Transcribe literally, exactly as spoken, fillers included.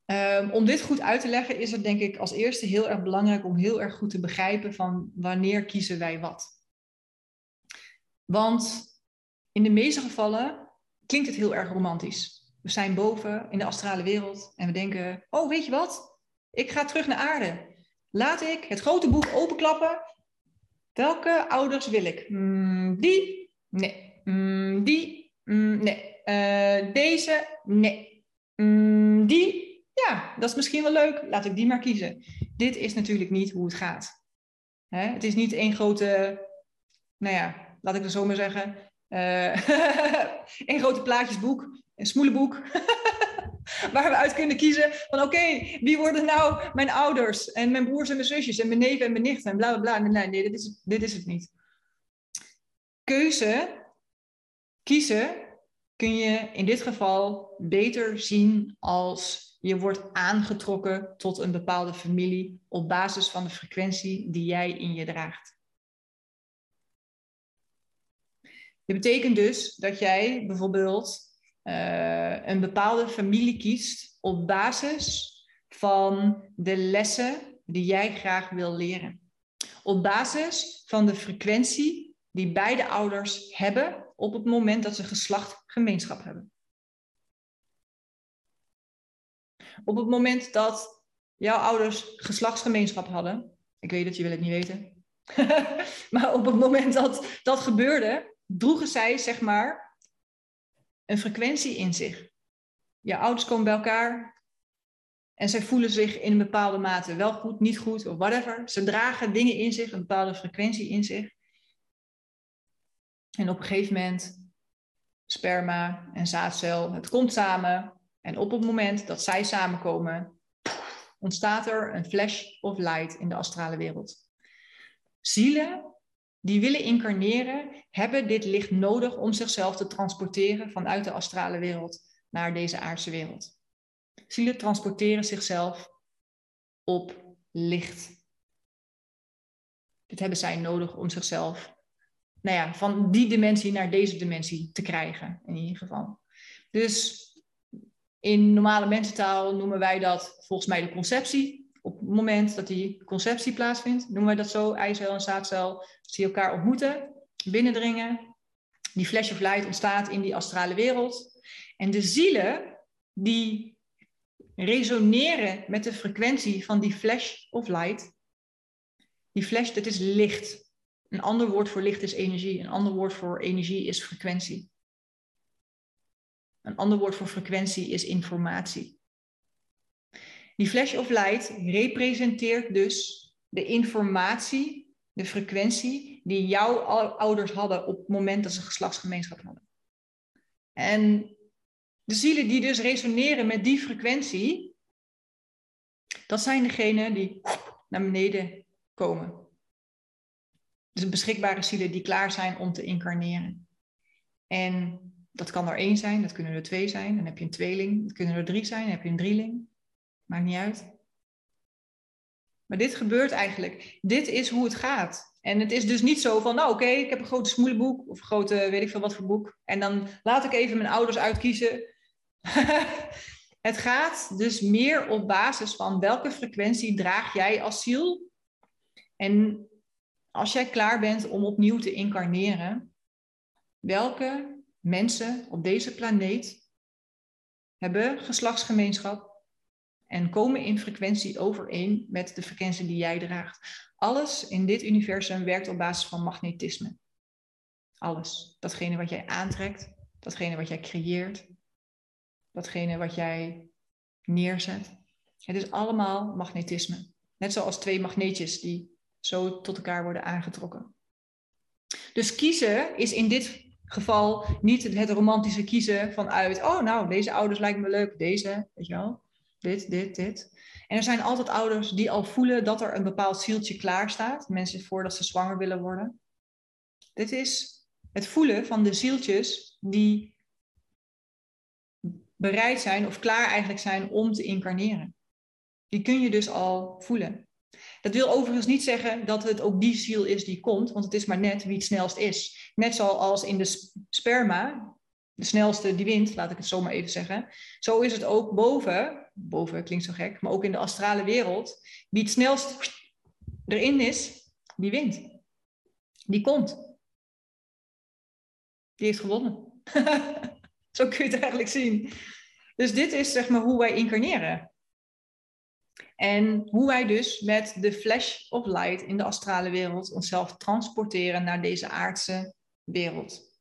Um, om dit goed uit te leggen is het denk ik als eerste heel erg belangrijk om heel erg goed te begrijpen van wanneer kiezen wij wat. Want in de meeste gevallen klinkt het heel erg romantisch. We zijn boven in de astrale wereld en we denken, oh weet je wat, ik ga terug naar aarde. Laat ik het grote boek openklappen. Welke ouders wil ik? Mm, die? Nee. Mm, die? Mm, nee. Uh, deze? Nee. Mm, die? Ja, dat is misschien wel leuk. Laat ik die maar kiezen. Dit is natuurlijk niet hoe het gaat. Hè? Het is niet één grote, nou ja, laat ik het zo maar zeggen. Uh, één grote plaatjesboek, een smoelenboek. Waar we uit kunnen kiezen van oké, okay, wie worden nou mijn ouders en mijn broers en mijn zusjes en mijn neven en mijn nichten en bla bla bla. Nee, nee, dit is, dit is het niet. Keuze, kiezen, kun je in dit geval beter zien als je wordt aangetrokken tot een bepaalde familie op basis van de frequentie die jij in je draagt. Dit betekent dus dat jij bijvoorbeeld uh, een bepaalde familie kiest op basis van de lessen die jij graag wil leren. Op basis van de frequentie die beide ouders hebben op het moment dat ze geslachtgemeenschap hebben. Op het moment dat jouw ouders geslachtsgemeenschap hadden, ik weet dat je wil het niet weten, maar op het moment dat dat gebeurde, droegen zij, zeg maar, een frequentie in zich. Je ouders komen bij elkaar en zij voelen zich in een bepaalde mate wel goed, niet goed of whatever. Ze dragen dingen in zich, een bepaalde frequentie in zich. En op een gegeven moment, sperma en zaadcel, het komt samen. En op het moment dat zij samenkomen, ontstaat er een flash of light in de astrale wereld. Zielen die willen incarneren, hebben dit licht nodig om zichzelf te transporteren vanuit de astrale wereld naar deze aardse wereld. Zielen transporteren zichzelf op licht. Dit hebben zij nodig om zichzelf, nou ja, van die dimensie naar deze dimensie te krijgen, in ieder geval. Dus in normale mensentaal noemen wij dat volgens mij de conceptie. Op het moment dat die conceptie plaatsvindt, noemen wij dat zo, eicel en zaadcel, als die elkaar ontmoeten, binnendringen. Die flash of light ontstaat in die astrale wereld. En de zielen die resoneren met de frequentie van die flash of light, die flash, dat is licht. Een ander woord voor licht is energie. Een ander woord voor energie is frequentie. Een ander woord voor frequentie is informatie. Die flash of light representeert dus de informatie, de frequentie die jouw ouders hadden op het moment dat ze geslachtsgemeenschap hadden. En de zielen die dus resoneren met die frequentie, dat zijn degenen die naar beneden komen. Dus beschikbare zielen die klaar zijn om te incarneren. En dat kan er één zijn, dat kunnen er twee zijn, dan heb je een tweeling. Dat kunnen er drie zijn, dan heb je een drieling. Maakt niet uit. Maar dit gebeurt eigenlijk. Dit is hoe het gaat. En het is dus niet zo van, nou oké, okay, ik heb een grote smoelenboek of een grote weet ik veel wat voor boek. En dan laat ik even mijn ouders uitkiezen. Het gaat dus meer op basis van welke frequentie draag jij als ziel. En als jij klaar bent om opnieuw te incarneren, welke mensen op deze planeet hebben geslachtsgemeenschap en komen in frequentie overeen met de frequentie die jij draagt. Alles in dit universum werkt op basis van magnetisme. Alles. Datgene wat jij aantrekt, datgene wat jij creëert, datgene wat jij neerzet. Het is allemaal magnetisme. Net zoals twee magneetjes die zo tot elkaar worden aangetrokken. Dus kiezen is in dit geval niet het romantische kiezen vanuit, oh nou, deze ouders lijken me leuk, deze, weet je wel. Dit, dit, dit. En er zijn altijd ouders die al voelen dat er een bepaald zieltje klaar staat. Mensen voordat ze zwanger willen worden. Dit is het voelen van de zieltjes die bereid zijn of klaar eigenlijk zijn om te incarneren. Die kun je dus al voelen. Dat wil overigens niet zeggen dat het ook die ziel is die komt, want het is maar net wie het snelst is. Net zoals in de sperma, de snelste die wint, laat ik het zo maar even zeggen. Zo is het ook boven boven klinkt zo gek, maar ook in de astrale wereld, wie het snelst erin is, die wint. Die komt. Die heeft gewonnen. Zo kun je het eigenlijk zien. Dus dit is zeg maar hoe wij incarneren. En hoe wij dus met de flash of light in de astrale wereld onszelf transporteren naar deze aardse wereld.